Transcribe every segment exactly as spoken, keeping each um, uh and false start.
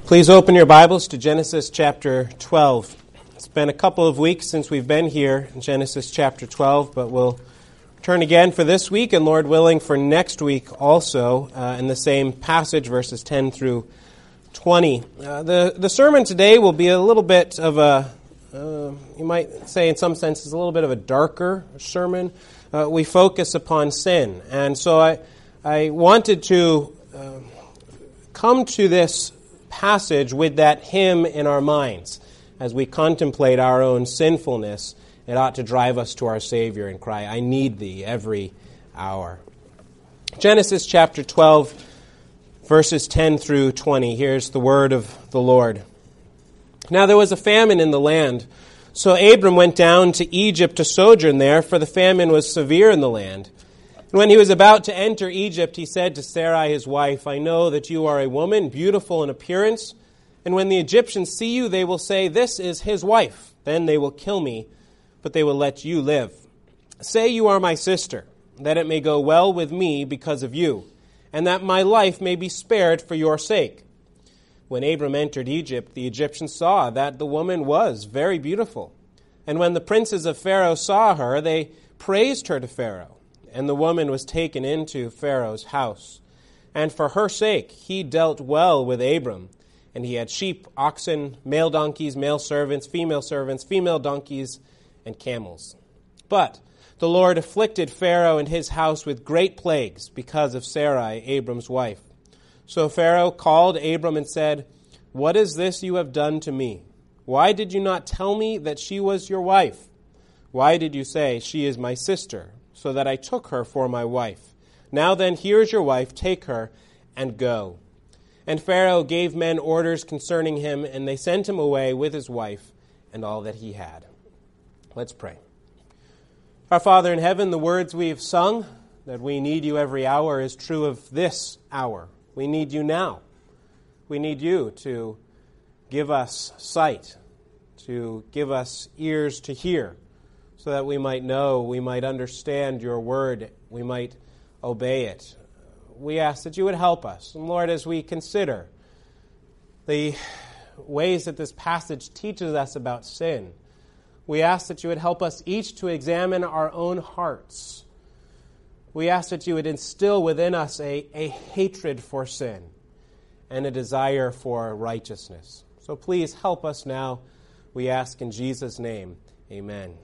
Please open your Bibles to Genesis chapter twelve. It's been a couple of weeks since we've been here in Genesis chapter twelve, but we'll turn again for this week, and Lord willing, for next week also, uh, in the same passage, verses ten through twenty. Uh, the, the sermon today will be a little bit of a, uh, you might say in some senses, a little bit of a darker sermon. Uh, we focus upon sin, and so I, I wanted to uh, come to this passage with that hymn in our minds. As we contemplate our own sinfulness, it ought to drive us to our Savior and cry, I need thee every hour. Genesis chapter twelve, verses ten through twenty. Here's the word of the Lord. Now there was a famine in the land, so Abram went down to Egypt to sojourn there, for the famine was severe in the land. And when he was about to enter Egypt, he said to Sarai his wife, I know that you are a woman, beautiful in appearance, and when the Egyptians see you, they will say, this is his wife. Then they will kill me, but they will let you live. Say you are my sister, that it may go well with me because of you, and that my life may be spared for your sake. When Abram entered Egypt, the Egyptians saw that the woman was very beautiful. And when the princes of Pharaoh saw her, they praised her to Pharaoh. And the woman was taken into Pharaoh's house. And for her sake he dealt well with Abram. And he had sheep, oxen, male donkeys, male servants, female servants, female donkeys, and camels. But the Lord afflicted Pharaoh and his house with great plagues because of Sarai, Abram's wife. So Pharaoh called Abram and said, What is this you have done to me? Why did you not tell me that she was your wife? Why did you say, She is my sister, so that I took her for my wife? Now then, here is your wife, take her and go. And Pharaoh gave men orders concerning him, and they sent him away with his wife and all that he had. Let's pray. Our Father in heaven, the words we have sung, that we need you every hour, is true of this hour. We need you now. We need you to give us sight, to give us ears to hear, so that we might know, we might understand your word, we might obey it. We ask that you would help us. And Lord, as we consider the ways that this passage teaches us about sin, we ask that you would help us each to examine our own hearts. We ask that you would instill within us a, a hatred for sin and a desire for righteousness. So please help us now, we ask in Jesus' name. Amen.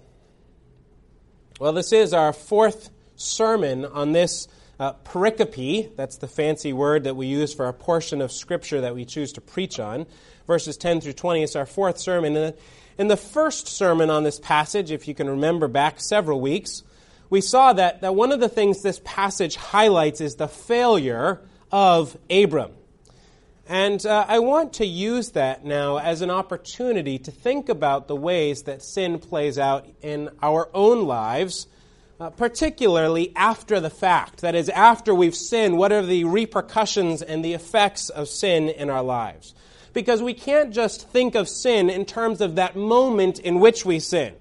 Well, this is our fourth sermon on this uh, pericope. That's the fancy word that we use for a portion of Scripture that we choose to preach on. Verses ten through twenty is our fourth sermon. In the, in the first sermon on this passage, if you can remember back several weeks, we saw that, that one of the things this passage highlights is the failure of Abram. And uh, I want to use that now as an opportunity to think about the ways that sin plays out in our own lives, uh, particularly after the fact. That is, after we've sinned, what are the repercussions and the effects of sin in our lives? Because we can't just think of sin in terms of that moment in which we sin.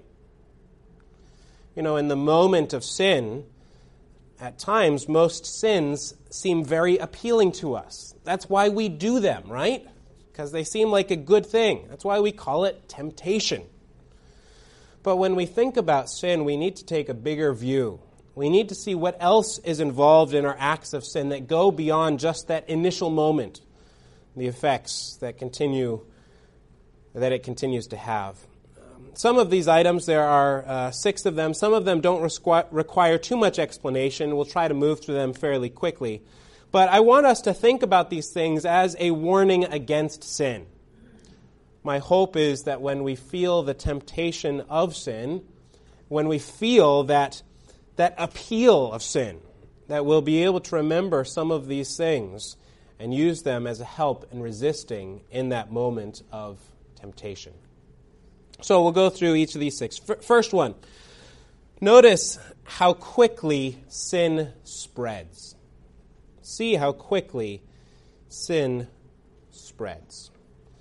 You know, in the moment of sin, at times, most sins seem very appealing to us. That's why we do them, right? Because they seem like a good thing. That's why we call it temptation. But when we think about sin, we need to take a bigger view. We need to see what else is involved in our acts of sin that go beyond just that initial moment, the effects that continue, that it continues to have. Some of these items, there are uh, six of them. Some of them don't resqu- require too much explanation. We'll try to move through them fairly quickly. But I want us to think about these things as a warning against sin. My hope is that when we feel the temptation of sin, when we feel that, that appeal of sin, that we'll be able to remember some of these things and use them as a help in resisting in that moment of temptation. So we'll go through each of these six. First one, notice how quickly sin spreads. See how quickly sin spreads.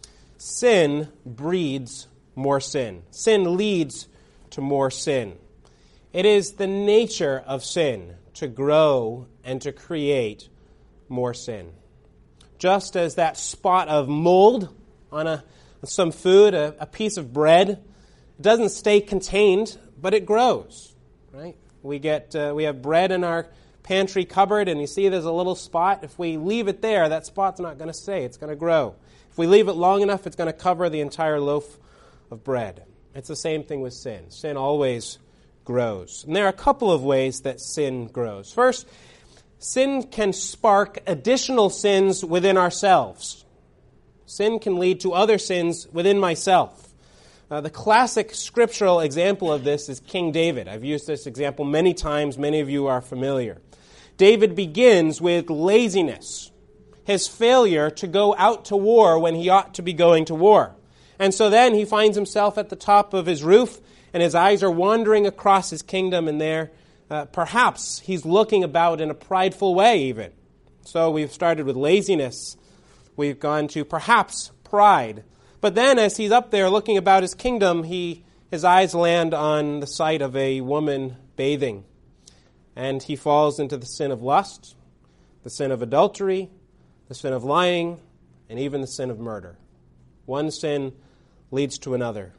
Sin breeds more sin. Sin leads to more sin. It is the nature of sin to grow and to create more sin. Just as that spot of mold on a, some food, a, a piece of bread, it doesn't stay contained, but it grows, right? We get uh, we have bread in our pantry cupboard, and you see there's a little spot. If we leave it there, that spot's not going to stay. It's going to grow. If we leave it long enough, it's going to cover the entire loaf of bread. It's the same thing with sin. Sin always grows. And there are a couple of ways that sin grows. First, sin can spark additional sins within ourselves. Sin can lead to other sins within myself. Uh, the classic scriptural example of this is King David. I've used this example many times. Many of you are familiar. David begins with laziness, his failure to go out to war when he ought to be going to war. And so then he finds himself at the top of his roof, and his eyes are wandering across his kingdom, and there, uh, perhaps he's looking about in a prideful way even. So we've started with laziness. We've gone to perhaps pride. But then as he's up there looking about his kingdom, he his eyes land on the sight of a woman bathing. And he falls into the sin of lust, the sin of adultery, the sin of lying, and even the sin of murder. One sin leads to another.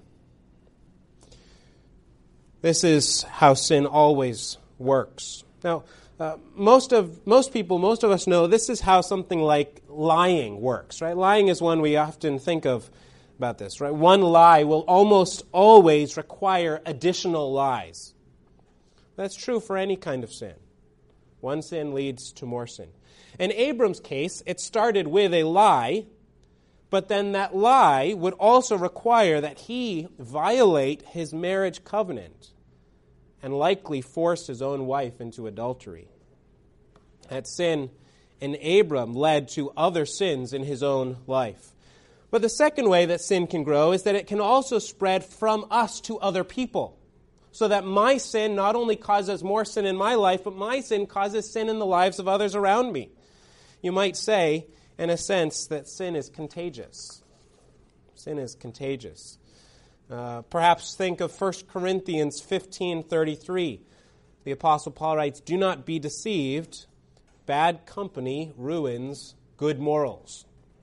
This is how sin always works. Now, uh, most of most people, most of us know this is how something like lying works, right? Lying is one we often think of about this, right? One lie will almost always require additional lies. That's true for any kind of sin. One sin leads to more sin. In Abram's case, it started with a lie, but then that lie would also require that he violate his marriage covenant and likely force his own wife into adultery. That sin in Abram led to other sins in his own life. But the second way that sin can grow is that it can also spread from us to other people. So that my sin not only causes more sin in my life, but my sin causes sin in the lives of others around me. You might say, in a sense, that sin is contagious. Sin is contagious. Uh, perhaps think of First Corinthians fifteen thirty-three. The Apostle Paul writes, "Do not be deceived. Bad company ruins good morals."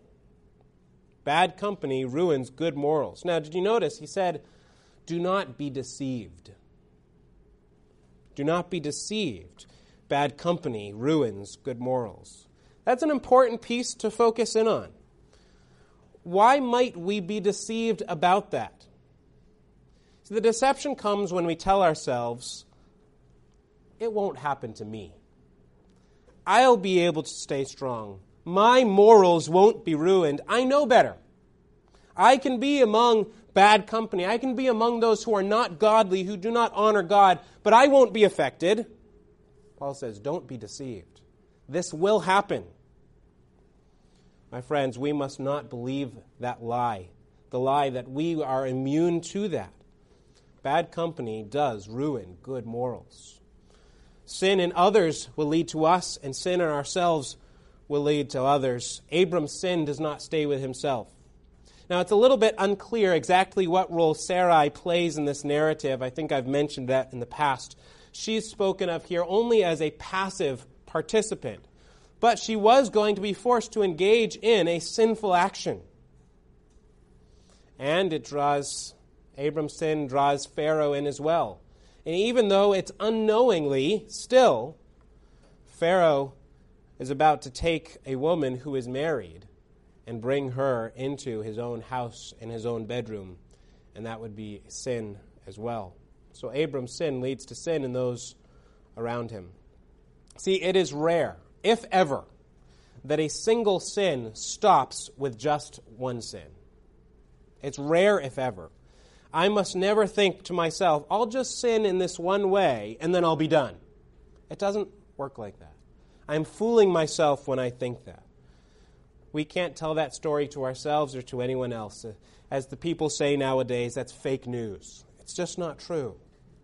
Bad company ruins good morals. Now, did you notice he said, do not be deceived. Do not be deceived. Bad company ruins good morals. That's an important piece to focus in on. Why might we be deceived about that? So the deception comes when we tell ourselves, it won't happen to me. I'll be able to stay strong. My morals won't be ruined. I know better. I can be among bad company. I can be among those who are not godly, who do not honor God, but I won't be affected. Paul says, don't be deceived. This will happen. My friends, we must not believe that lie, the lie that we are immune to that. Bad company does ruin good morals. Sin in others will lead to us, and sin in ourselves will lead to others. Abram's sin does not stay with himself. Now, it's a little bit unclear exactly what role Sarai plays in this narrative. I think I've mentioned that in the past. She's spoken of here only as a passive participant. But she was going to be forced to engage in a sinful action. And it draws, Abram's sin draws Pharaoh in as well. And even though it's unknowingly, still, Pharaoh is about to take a woman who is married and bring her into his own house and his own bedroom. And that would be sin as well. So Abram's sin leads to sin in those around him. See, it is rare, if ever, that a single sin stops with just one sin. It's rare, if ever. I must never think to myself, I'll just sin in this one way and then I'll be done. It doesn't work like that. I'm fooling myself when I think that. We can't tell that story to ourselves or to anyone else. As the people say nowadays, that's fake news. It's just not true.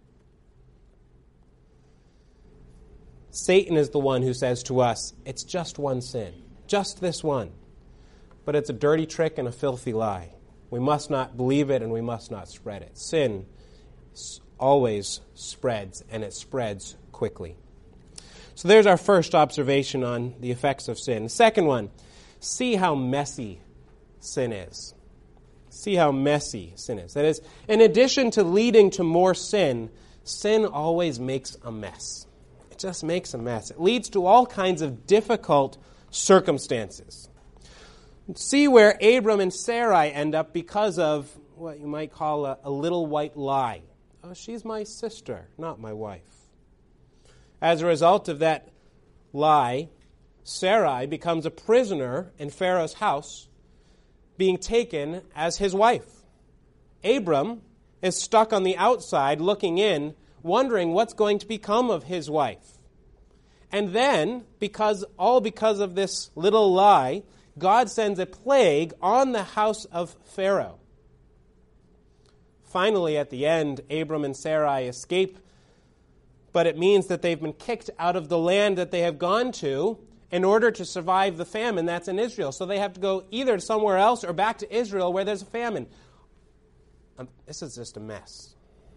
Satan is the one who says to us, it's just one sin, just this one. But it's a dirty trick and a filthy lie. We must not believe it and we must not spread it. Sin always spreads, and it spreads quickly. So there's our first observation on the effects of sin. The second one, see how messy sin is. See how messy sin is. That is, in addition to leading to more sin, sin always makes a mess. It just makes a mess. It leads to all kinds of difficult circumstances. See where Abram and Sarai end up because of what you might call a, a little white lie. Oh, she's my sister, not my wife. As a result of that lie, Sarai becomes a prisoner in Pharaoh's house, being taken as his wife. Abram is stuck on the outside looking in, wondering what's going to become of his wife. And then, because all because of this little lie, God sends a plague on the house of Pharaoh. Finally, at the end, Abram and Sarai escape, but it means that they've been kicked out of the land that they have gone to in order to survive the famine that's in Israel. So they have to go either somewhere else or back to Israel where there's a famine. Um, this is just a mess.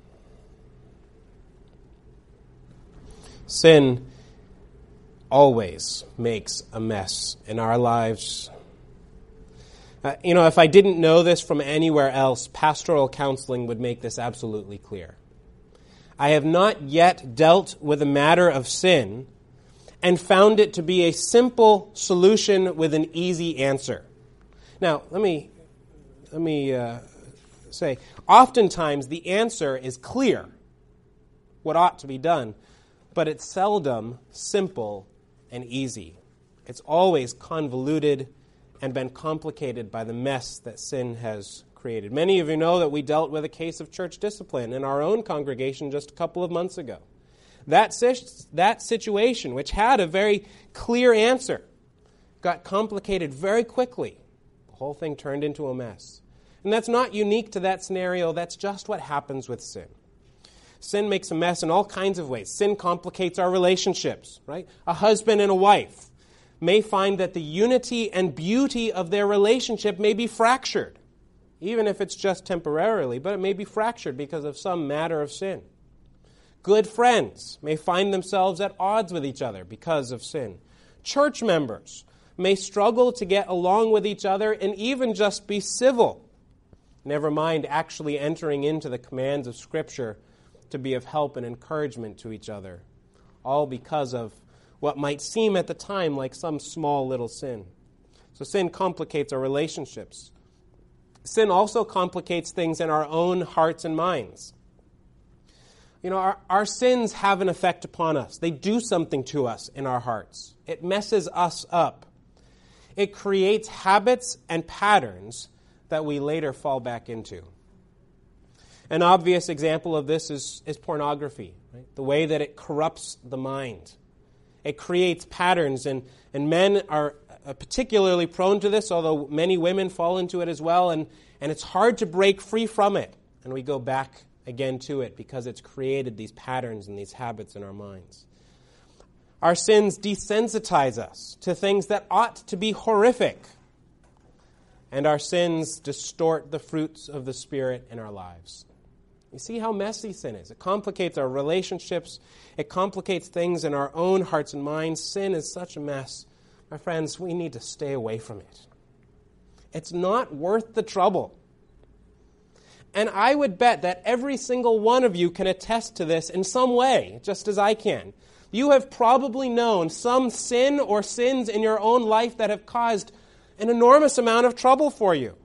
Sin always makes a mess in our lives. Uh, you know, if I didn't know this from anywhere else, pastoral counseling would make this absolutely clear. I have not yet dealt with a matter of sin and found it to be a simple solution with an easy answer. Now, let me let me uh, say, oftentimes the answer is clear, what ought to be done, but it's seldom simple and easy. It's always convoluted and been complicated by the mess that sin has created. Many of you know that we dealt with a case of church discipline in our own congregation just a couple of months ago. That, that situation, which had a very clear answer, got complicated very quickly. The whole thing turned into a mess. And that's not unique to that scenario. That's just what happens with sin. Sin makes a mess in all kinds of ways. Sin complicates our relationships, right? A husband and a wife may find that the unity and beauty of their relationship may be fractured, even if it's just temporarily, but it may be fractured because of some matter of sin. Good friends may find themselves at odds with each other because of sin. Church members may struggle to get along with each other and even just be civil, never mind actually entering into the commands of Scripture to be of help and encouragement to each other, all because of what might seem at the time like some small little sin. So sin complicates our relationships. Sin also complicates things in our own hearts and minds. You know, our, our sins have an effect upon us. They do something to us in our hearts. It messes us up. It creates habits and patterns that we later fall back into. An obvious example of this is, is pornography, right? The way that it corrupts the mind. It creates patterns, and, and men are particularly prone to this, although many women fall into it as well, and, and it's hard to break free from it. And we go back again to it because it's created these patterns and these habits in our minds. Our sins desensitize us to things that ought to be horrific. And our sins distort the fruits of the Spirit in our lives. You see how messy sin is. It complicates our relationships. It complicates things in our own hearts and minds. Sin is such a mess. My friends, we need to stay away from it. It's not worth the trouble. And I would bet that every single one of you can attest to this in some way, just as I can. You have probably known some sin or sins in your own life that have caused an enormous amount of trouble for you.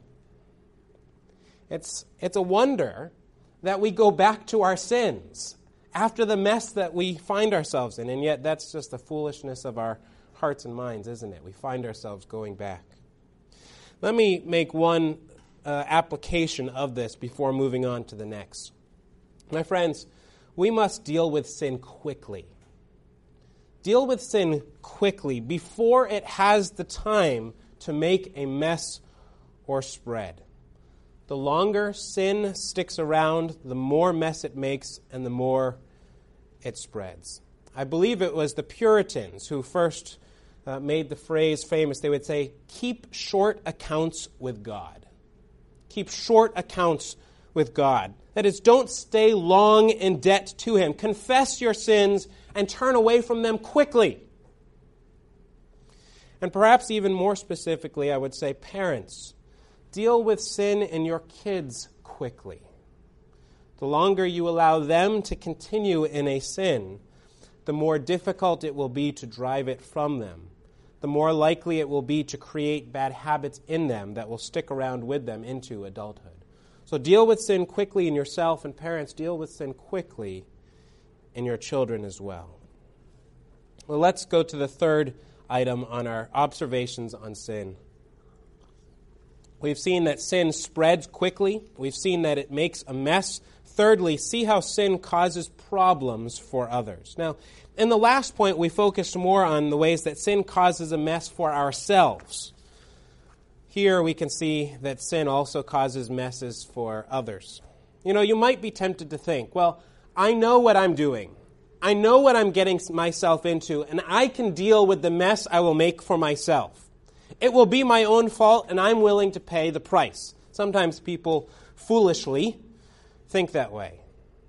It's, it's a wonder that we go back to our sins after the mess that we find ourselves in. And yet that's just the foolishness of our hearts and minds, isn't it? We find ourselves going back. Let me make one uh, application of this before moving on to the next. My friends, we must deal with sin quickly. Deal with sin quickly before it has the time to make a mess or spread. The longer sin sticks around, the more mess it makes and the more it spreads. I believe it was the Puritans who first uh, made the phrase famous. They would say, keep short accounts with God. Keep short accounts with God. That is, don't stay long in debt to Him. Confess your sins and turn away from them quickly. And perhaps even more specifically, I would say, parents, deal with sin in your kids quickly. The longer you allow them to continue in a sin, the more difficult it will be to drive it from them. The more likely it will be to create bad habits in them that will stick around with them into adulthood. So deal with sin quickly in yourself, and parents, deal with sin quickly in your children as well. Well, let's go to the third item on our observations on sin. We've seen that sin spreads quickly. We've seen that it makes a mess. Thirdly, see how sin causes problems for others. Now, in the last point, we focused more on the ways that sin causes a mess for ourselves. Here we can see that sin also causes messes for others. You know, you might be tempted to think, well, I know what I'm doing. I know what I'm getting myself into, and I can deal with the mess I will make for myself. It will be my own fault, and I'm willing to pay the price. Sometimes people foolishly think that way.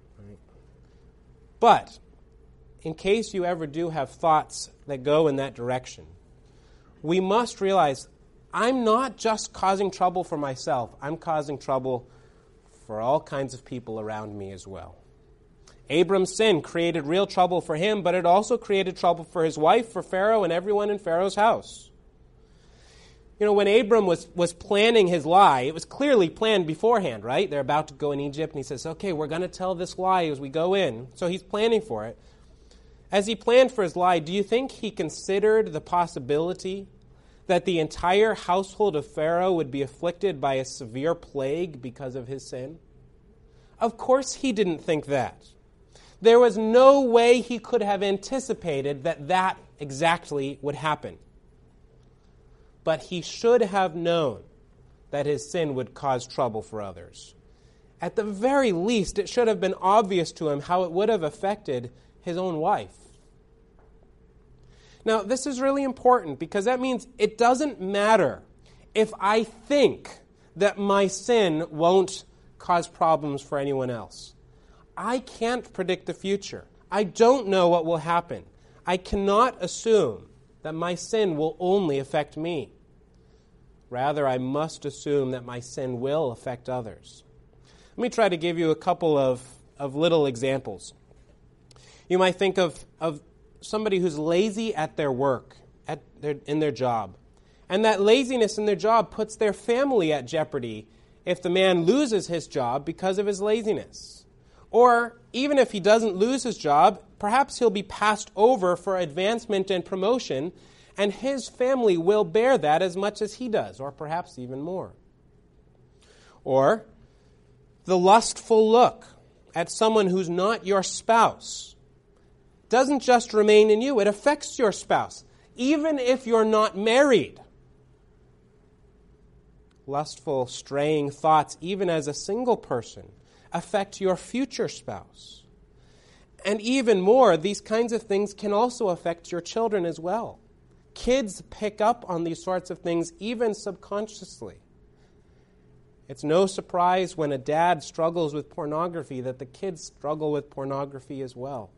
But in case you ever do have thoughts that go in that direction, we must realize I'm not just causing trouble for myself. I'm causing trouble for all kinds of people around me as well. Abram's sin created real trouble for him, but it also created trouble for his wife, for Pharaoh, and everyone in Pharaoh's house. You know, when Abram was, was planning his lie, it was clearly planned beforehand, right? They're about to go in Egypt, and he says, okay, we're going to tell this lie as we go in. So he's planning for it. As he planned for his lie, do you think he considered the possibility that the entire household of Pharaoh would be afflicted by a severe plague because of his sin? Of course he didn't think that. There was no way he could have anticipated that that exactly would happen. But he should have known that his sin would cause trouble for others. At the very least, it should have been obvious to him how it would have affected his own wife. Now, this is really important because that means it doesn't matter if I think that my sin won't cause problems for anyone else. I can't predict the future. I don't know what will happen. I cannot assume that my sin will only affect me. Rather, I must assume that my sin will affect others. Let me try to give you a couple of, of little examples. You might think of, of somebody who's lazy at their work, at their, in their job. And that laziness in their job puts their family at jeopardy if the man loses his job because of his laziness. Or even if he doesn't lose his job, perhaps he'll be passed over for advancement and promotion, and his family will bear that as much as he does, or perhaps even more. Or the lustful look at someone who's not your spouse doesn't just remain in you, it affects your spouse, even if you're not married. Lustful, straying thoughts, even as a single person, affect your future spouse. And even more, these kinds of things can also affect your children as well. Kids pick up on these sorts of things even subconsciously. It's no surprise when a dad struggles with pornography that the kids struggle with pornography as well.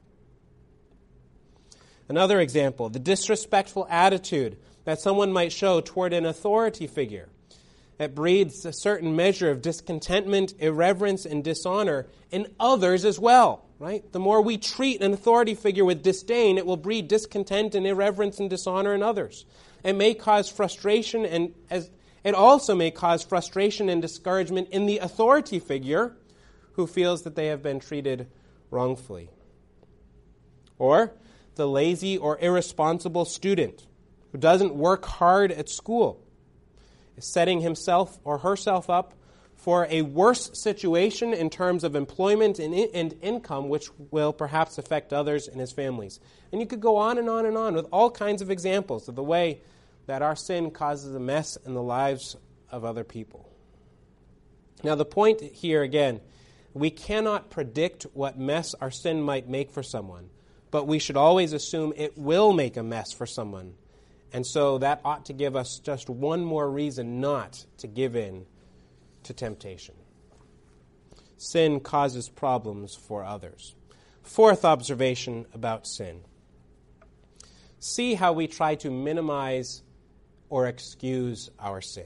Another example, the disrespectful attitude that someone might show toward an authority figure. It breeds a certain measure of discontentment, irreverence, and dishonor in others as well, right? The more we treat an authority figure with disdain, it will breed discontent and irreverence and dishonor in others. It may cause frustration, and as it also may cause frustration and discouragement in the authority figure who feels that they have been treated wrongfully. Or the lazy or irresponsible student who doesn't work hard at school, is setting himself or herself up for a worse situation in terms of employment and, in- and income, which will perhaps affect others in his families. And you could go on and on and on with all kinds of examples of the way that our sin causes a mess in the lives of other people. Now, the point here, again, we cannot predict what mess our sin might make for someone, but we should always assume it will make a mess for someone. And so that ought to give us just one more reason not to give in to temptation. Sin causes problems for others. Fourth observation about sin. See how we try to minimize or excuse our sin.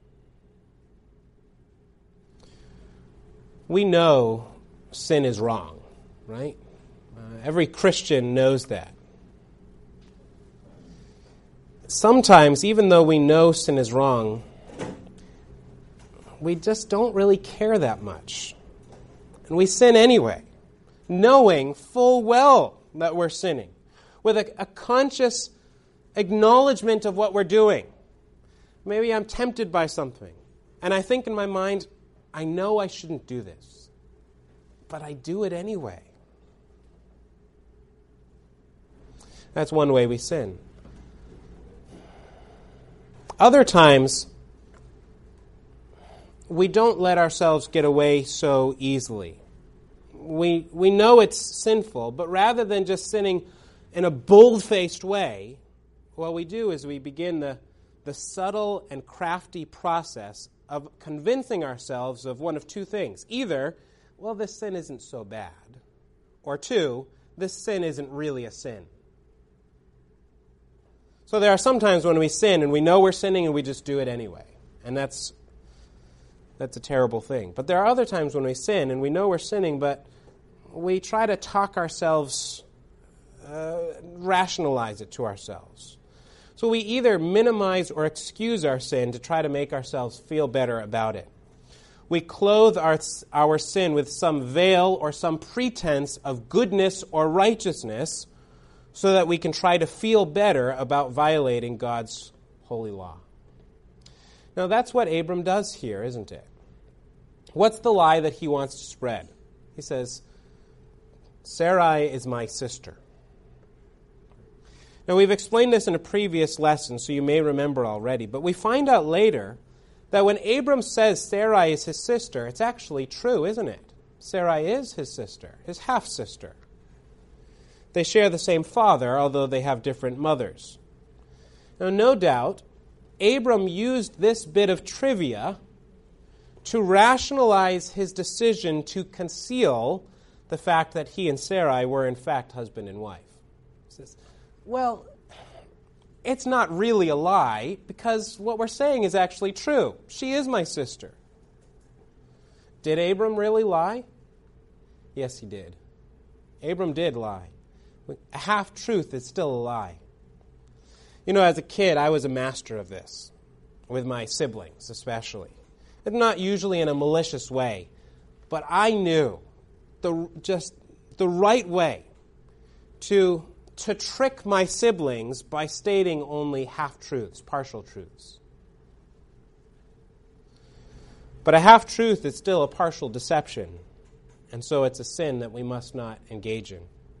We know sin is wrong, right? Uh, every Christian knows that. Sometimes, even though we know sin is wrong, we just don't really care that much. And we sin anyway, knowing full well that we're sinning, with a, a conscious acknowledgement of what we're doing. Maybe I'm tempted by something, and I think in my mind, I know I shouldn't do this, but I do it anyway. That's one way we sin. Other times, we don't let ourselves get away so easily. We, we know it's sinful, but rather than just sinning in a bold-faced way, what we do is we begin the, the subtle and crafty process of convincing ourselves of one of two things. Either, well, this sin isn't so bad, or two, this sin isn't really a sin. So there are some times when we sin and we know we're sinning and we just do it anyway. And that's that's a terrible thing. But there are other times when we sin and we know we're sinning, but we try to talk ourselves, uh, rationalize it to ourselves. So we either minimize or excuse our sin to try to make ourselves feel better about it. We clothe our, our sin with some veil or some pretense of goodness or righteousness so that we can try to feel better about violating God's holy law. Now that's what Abram does here, isn't it? What's the lie that he wants to spread? He says, Sarai is my sister. Now we've explained this in a previous lesson, so you may remember already, but we find out later that when Abram says Sarai is his sister, it's actually true, isn't it? Sarai is his sister, his half-sister. They share the same father, although they have different mothers. Now, no doubt, Abram used this bit of trivia to rationalize his decision to conceal the fact that he and Sarai were in fact husband and wife. He says, well, it's not really a lie because what we're saying is actually true. She is my sister. Did Abram really lie? Yes, he did. Abram did lie. A half-truth is still a lie. You know, as a kid, I was a master of this, with my siblings especially. And not usually in a malicious way, but I knew the just the right way to, to trick my siblings by stating only half-truths, partial truths. But a half-truth is still a partial deception, and so it's a sin that we must not engage in.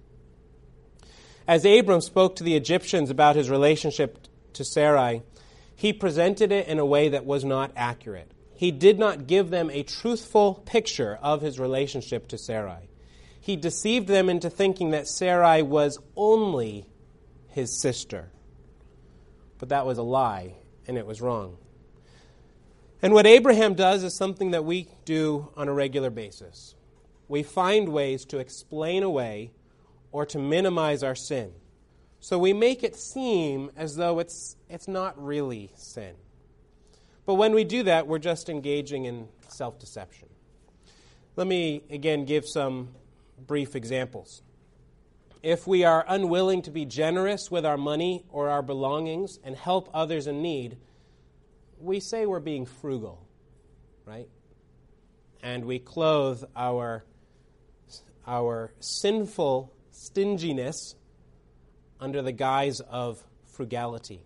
As Abram spoke to the Egyptians about his relationship to Sarai, he presented it in a way that was not accurate. He did not give them a truthful picture of his relationship to Sarai. He deceived them into thinking that Sarai was only his sister. But that was a lie, and it was wrong. And what Abraham does is something that we do on a regular basis. We find ways to explain away or to minimize our sin. So we make it seem as though it's it's not really sin. But when we do that, we're just engaging in self-deception. Let me again give some brief examples. If we are unwilling to be generous with our money or our belongings and help others in need, we say we're being frugal, right? And we clothe our, our sinful stinginess under the guise of frugality.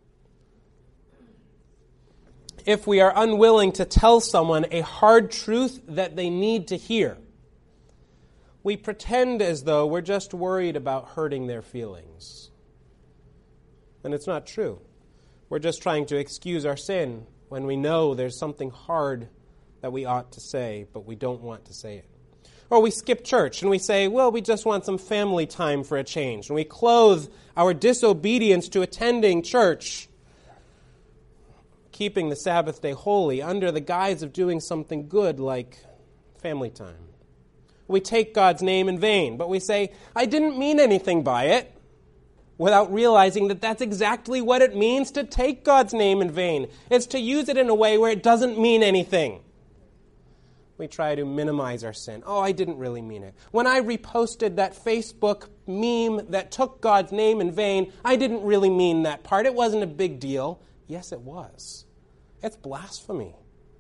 If we are unwilling to tell someone a hard truth that they need to hear, we pretend as though we're just worried about hurting their feelings. And it's not true. We're just trying to excuse our sin when we know there's something hard that we ought to say, but we don't want to say it. Or we skip church and we say, well, we just want some family time for a change. And we clothe our disobedience to attending church, keeping the Sabbath day holy, under the guise of doing something good like family time. We take God's name in vain, but we say, I didn't mean anything by it. without realizing that that's exactly what it means to take God's name in vain. It's to use it in a way where it doesn't mean anything. We try to minimize our sin. Oh, I didn't really mean it. When I reposted that Facebook meme that took God's name in vain, I didn't really mean that part. It wasn't a big deal. Yes, it was. It's blasphemy.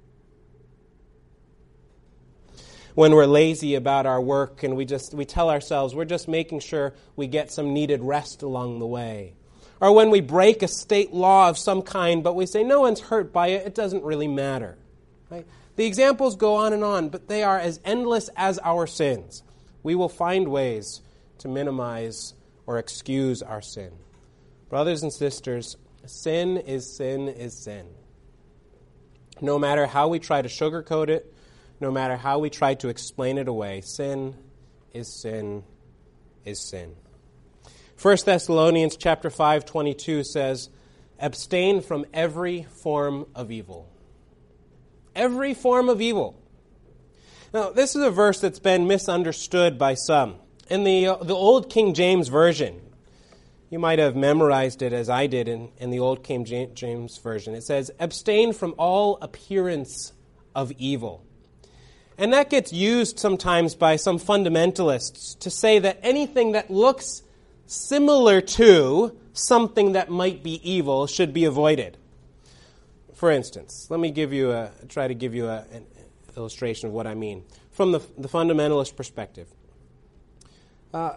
When we're lazy about our work and we just we tell ourselves we're just making sure we get some needed rest along the way. Or when we break a state law of some kind, but we say no one's hurt by it, it doesn't really matter. Right? The examples go on and on, but they are as endless as our sins. We will find ways to minimize or excuse our sin. Brothers and sisters, sin is sin is sin. No matter how we try to sugarcoat it, no matter how we try to explain it away, sin is sin is sin. First Thessalonians chapter five twenty-two says, abstain from every form of evil. Every form of evil. Now, this is a verse that's been misunderstood by some. In the, uh, the Old King James Version, you might have memorized it as I did in, in the Old King James Version. It says, abstain from all appearance of evil. And that gets used sometimes by some fundamentalists to say that anything that looks similar to something that might be evil should be avoided. For instance, let me give you a try to give you a, an illustration of what I mean from the, the fundamentalist perspective. Uh,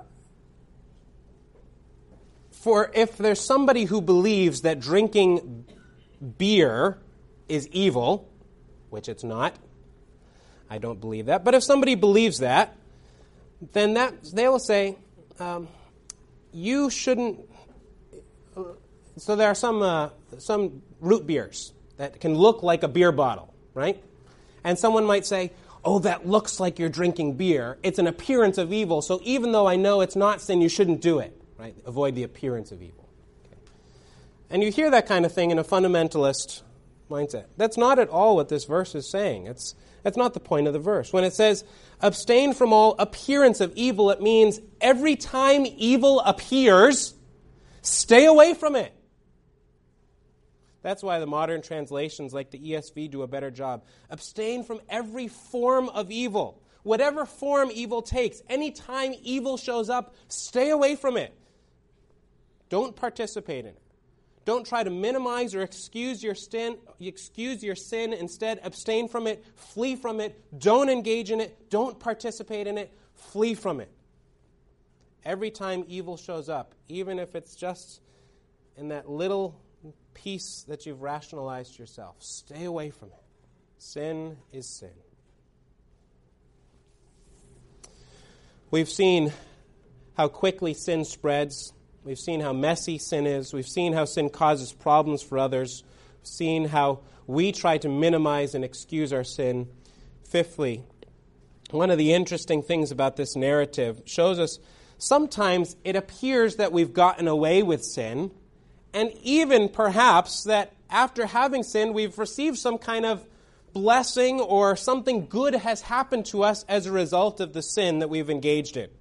for if there's somebody who believes that drinking beer is evil, which it's not, I don't believe that. But if somebody believes that, then that they will say, um, you shouldn't. Uh, so there are some uh, some root beers that can look like a beer bottle, right? And someone might say, oh, that looks like you're drinking beer. It's an appearance of evil, so even though I know it's not sin, you shouldn't do it, right? Avoid the appearance of evil. Okay. And you hear that kind of thing in a fundamentalist mindset. That's not at all what this verse is saying. It's That's not the point of the verse. When it says, abstain from all appearance of evil, it means every time evil appears, stay away from it. That's why the modern translations like the E S V do a better job. Abstain from every form of evil. Whatever form evil takes, any time evil shows up, stay away from it. Don't participate in it. Don't try to minimize or excuse your sin, excuse your sin. Instead, abstain from it, flee from it, don't engage in it, don't participate in it, flee from it. Every time evil shows up, even if it's just in that little piece that you've rationalized yourself, stay away from it. Sin is sin. We've seen how quickly sin spreads. We've seen how messy sin is. We've seen how sin causes problems for others. We've seen how we try to minimize and excuse our sin. Fifthly, one of the interesting things about this narrative shows us sometimes it appears that we've gotten away with sin, and even perhaps that after having sinned, we've received some kind of blessing or something good has happened to us as a result of the sin that we've engaged in.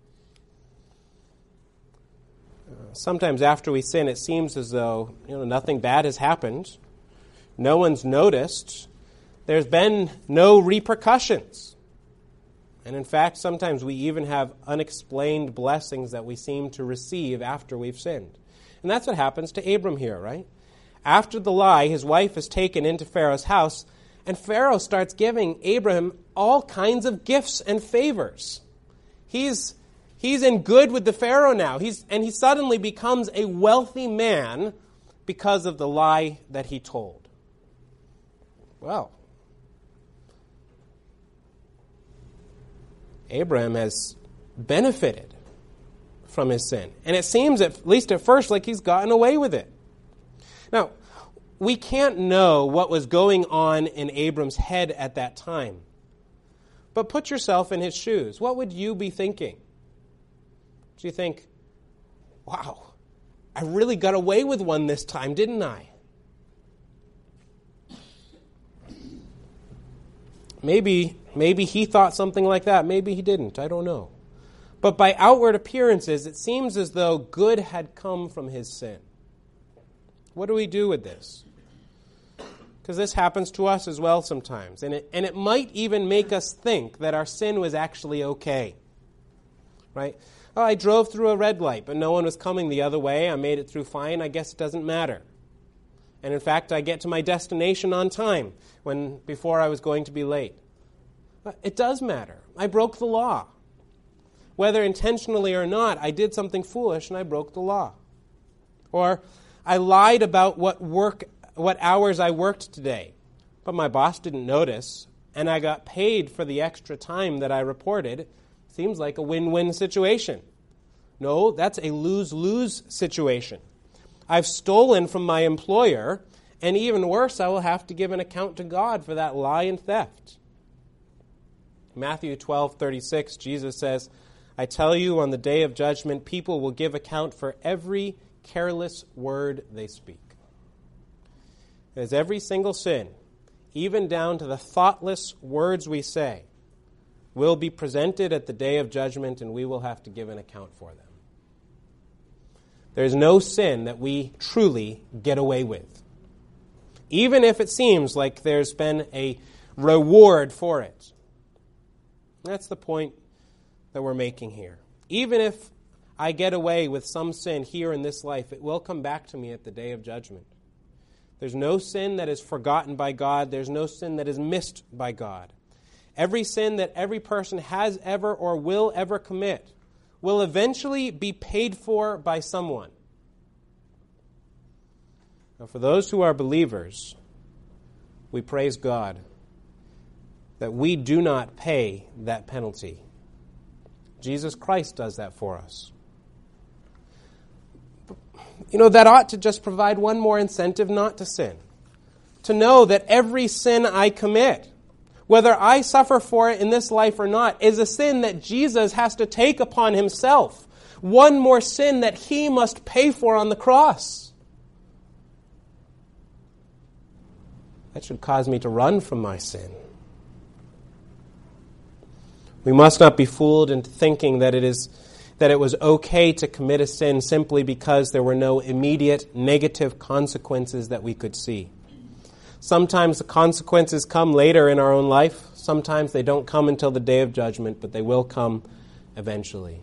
Sometimes after we sin, it seems as though you know nothing bad has happened. No one's noticed. There's been no repercussions. And in fact, sometimes we even have unexplained blessings that we seem to receive after we've sinned. And that's what happens to Abram here, right? After the lie, his wife is taken into Pharaoh's house, and Pharaoh starts giving Abraham all kinds of gifts and favors. He's He's in good with the Pharaoh now. He's, and he suddenly becomes a wealthy man because of the lie that he told. Well, Abraham has benefited from his sin. And it seems, at least at first, like he's gotten away with it. Now, we can't know what was going on in Abram's head at that time. But put yourself in his shoes. What would you be thinking? Do you think, wow, I really got away with one this time, didn't I? Maybe, maybe he thought something like that. Maybe he didn't. I don't know. But by outward appearances, it seems as though good had come from his sin. What do we do with this? Because this happens to us as well sometimes. And it, and it might even make us think that our sin was actually okay. Right? Oh, I drove through a red light, but no one was coming the other way. I made it through fine. I guess it doesn't matter. And in fact, I get to my destination on time when before I was going to be late. But it does matter. I broke the law. Whether intentionally or not, I did something foolish and I broke the law. Or I lied about what work, what hours I worked today, but my boss didn't notice, and I got paid for the extra time that I reported. Seems like a win-win situation. No, that's a lose-lose situation. I've stolen from my employer, and even worse, I will have to give an account to God for that lie and theft. Matthew twelve thirty-six, Jesus says, I tell you, on the day of judgment, people will give account for every careless word they speak. As every single sin, even down to the thoughtless words we say, will be presented at the day of judgment, and we will have to give an account for them. There's no sin that we truly get away with, even if it seems like there's been a reward for it. That's the point that we're making here. Even if I get away with some sin here in this life, it will come back to me at the day of judgment. There's no sin that is forgotten by God. There's no sin that is missed by God. Every sin that every person has ever or will ever commit will eventually be paid for by someone. Now, for those who are believers, we praise God that we do not pay that penalty. Jesus Christ does that for us. You know, that ought to just provide one more incentive not to sin. To know that every sin I commit, whether I suffer for it in this life or not, is a sin that Jesus has to take upon himself. One more sin that he must pay for on the cross. That should cause me to run from my sin. We must not be fooled into thinking that it is that it was okay to commit a sin simply because there were no immediate negative consequences that we could see. Sometimes the consequences come later in our own life. Sometimes they don't come until the day of judgment, but they will come eventually.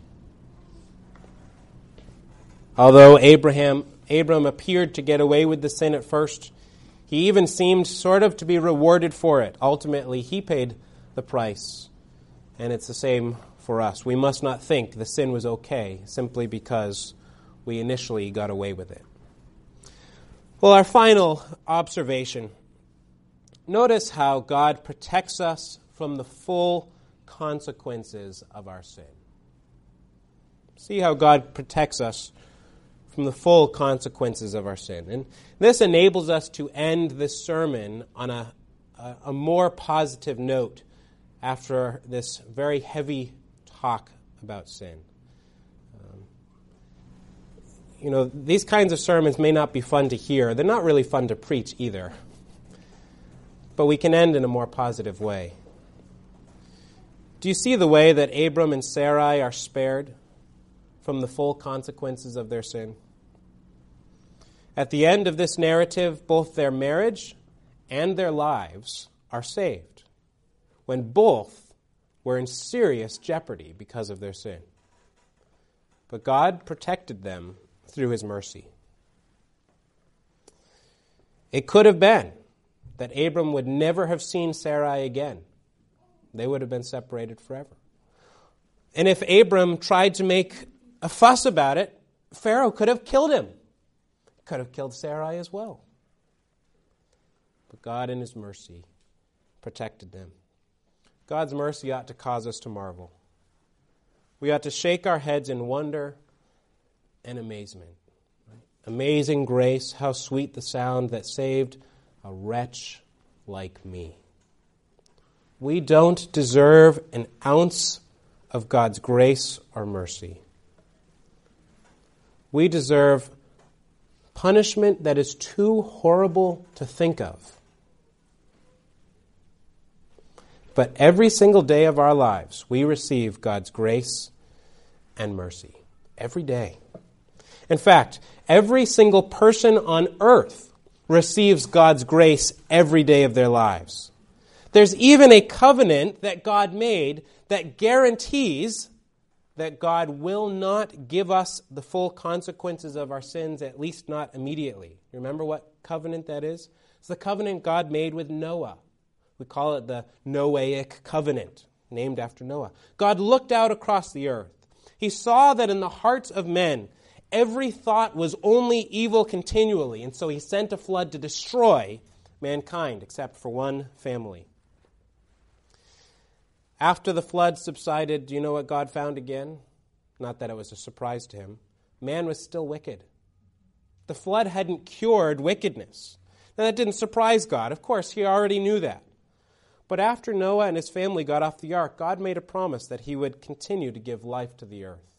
Although Abraham, Abram appeared to get away with the sin at first, he even seemed sort of to be rewarded for it. Ultimately, he paid the price, and it's the same for us. We must not think the sin was okay simply because we initially got away with it. Well, our final observation. Notice how God protects us from the full consequences of our sin. See how God protects us from the full consequences of our sin. And this enables us to end this sermon on a, a, a more positive note after this very heavy talk about sin. Um, you know, these kinds of sermons may not be fun to hear. They're not really fun to preach either. But we can end in a more positive way. Do you see the way that Abram and Sarai are spared from the full consequences of their sin? At the end of this narrative, both their marriage and their lives are saved, when both were in serious jeopardy because of their sin. But God protected them through his mercy. It could have been that Abram would never have seen Sarai again. They would have been separated forever. And if Abram tried to make a fuss about it, Pharaoh could have killed him. Could have killed Sarai as well. But God in his mercy protected them. God's mercy ought to cause us to marvel. We ought to shake our heads in wonder and amazement. Amazing grace, how sweet the sound that saved a wretch like me. We don't deserve an ounce of God's grace or mercy. We deserve punishment that is too horrible to think of. But every single day of our lives, we receive God's grace and mercy. Every day. In fact, every single person on earth receives God's grace every day of their lives. There's even a covenant that God made that guarantees that God will not give us the full consequences of our sins, at least not immediately. Remember what covenant that is? It's the covenant God made with Noah. We call it the Noahic covenant, named after Noah. God looked out across the earth. He saw that in the hearts of men, every thought was only evil continually, and so he sent a flood to destroy mankind, except for one family. After the flood subsided, do you know what God found again? Not that it was a surprise to him. Man was still wicked. The flood hadn't cured wickedness. Now, that didn't surprise God. Of course, he already knew that. But after Noah and his family got off the ark, God made a promise that he would continue to give life to the earth.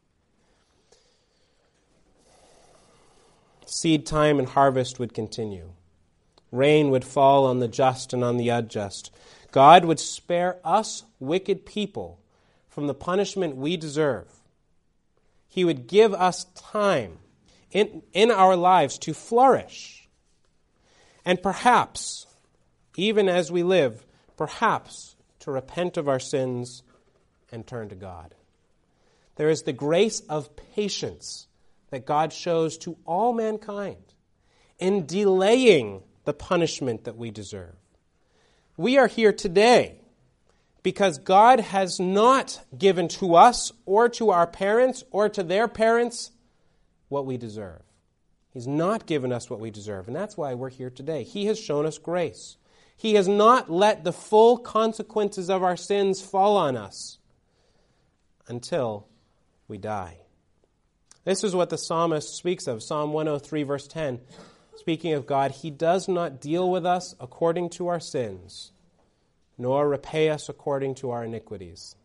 Seed time and harvest would continue. Rain would fall on the just and on the unjust. God would spare us wicked people from the punishment we deserve. He would give us time in, in our lives to flourish. And perhaps, even as we live, perhaps to repent of our sins and turn to God. There is the grace of patience that God shows to all mankind in delaying the punishment that we deserve. We are here today because God has not given to us or to our parents or to their parents what we deserve. He's not given us what we deserve, and that's why we're here today. He has shown us grace. He has not let the full consequences of our sins fall on us until we die. This is what the psalmist speaks of, Psalm one oh three, verse ten. Speaking of God, He does not deal with us according to our sins, nor repay us according to our iniquities.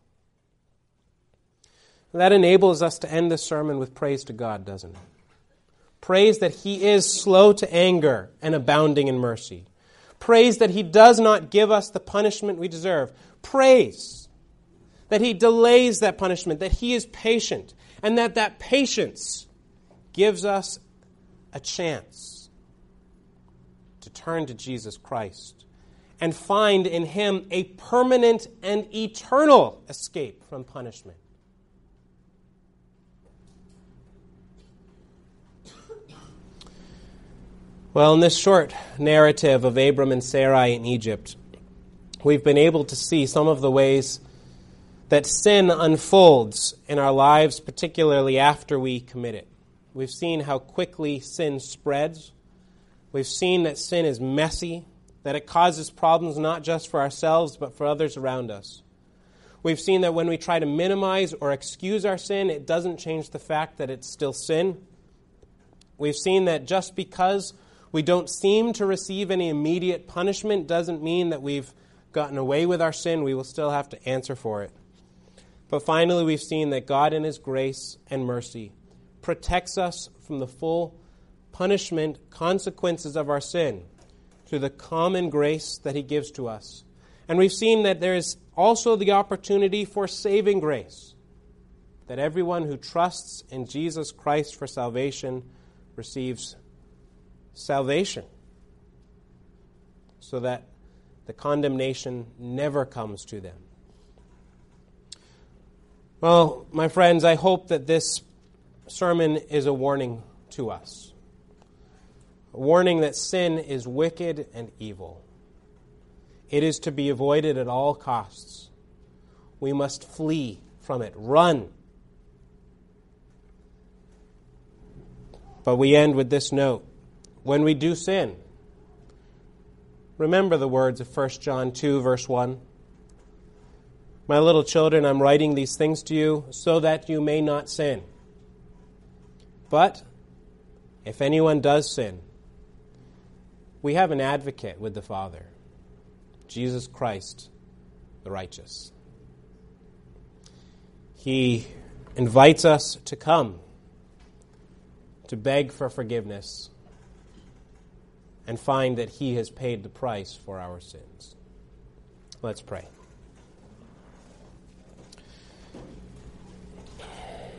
That enables us to end this sermon with praise to God, doesn't it? Praise that He is slow to anger and abounding in mercy. Praise that He does not give us the punishment we deserve. Praise that He delays that punishment, that He is patient, and that that patience gives us a chance to turn to Jesus Christ and find in Him a permanent and eternal escape from punishment. Well, in this short narrative of Abram and Sarai in Egypt, we've been able to see some of the ways that sin unfolds in our lives, particularly after we commit it. We've seen how quickly sin spreads. We've seen that sin is messy, that it causes problems not just for ourselves, but for others around us. We've seen that when we try to minimize or excuse our sin, it doesn't change the fact that it's still sin. We've seen that just because we don't seem to receive any immediate punishment doesn't mean that we've gotten away with our sin. We will still have to answer for it. But finally, we've seen that God in His grace and mercy protects us from the full punishment consequences of our sin through the common grace that He gives to us. And we've seen that there is also the opportunity for saving grace, that everyone who trusts in Jesus Christ for salvation receives salvation, so that the condemnation never comes to them. Well, my friends, I hope that this sermon is a warning to us. A warning that sin is wicked and evil. It is to be avoided at all costs. We must flee from it, run. But we end with this note. When we do sin, remember the words of First John two, verse one. My little children, I'm writing these things to you so that you may not sin. But if anyone does sin, we have an advocate with the Father, Jesus Christ, the righteous. He invites us to come, to beg for forgiveness, and find that He has paid the price for our sins. Let's pray.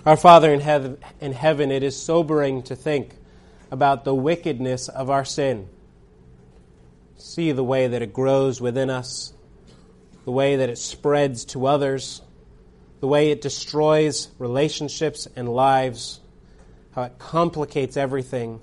Our Father in heaven, in heaven, it is sobering to think about the wickedness of our sin. See the way that it grows within us, the way that it spreads to others, the way it destroys relationships and lives, how it complicates everything.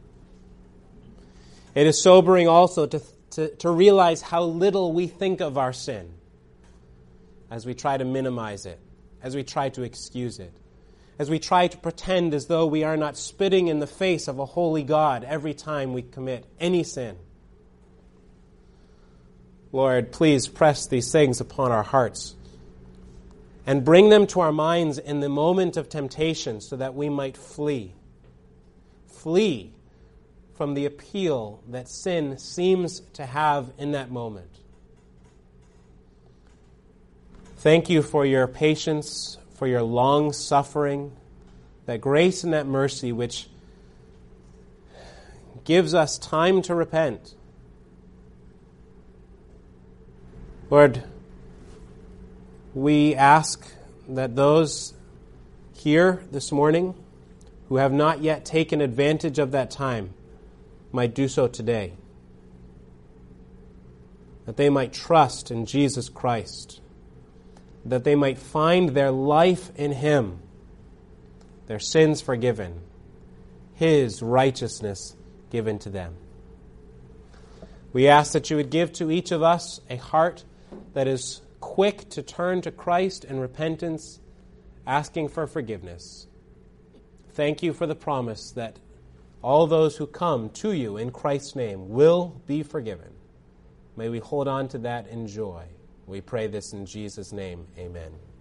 It is sobering also to, to, to realize how little we think of our sin as we try to minimize it, as we try to excuse it, as we try to pretend as though we are not spitting in the face of a holy God every time we commit any sin. Lord, please press these things upon our hearts and bring them to our minds in the moment of temptation so that we might flee. Flee from the appeal that sin seems to have in that moment. Thank you for your patience, for your long suffering, that grace and that mercy which gives us time to repent. Lord, we ask that those here this morning who have not yet taken advantage of that time might do so today. That they might trust in Jesus Christ. That they might find their life in Him, their sins forgiven, His righteousness given to them. We ask that you would give to each of us a heart that is quick to turn to Christ in repentance, asking for forgiveness. Thank you for the promise that all those who come to you in Christ's name will be forgiven. May we hold on to that in joy. We pray this in Jesus' name. Amen.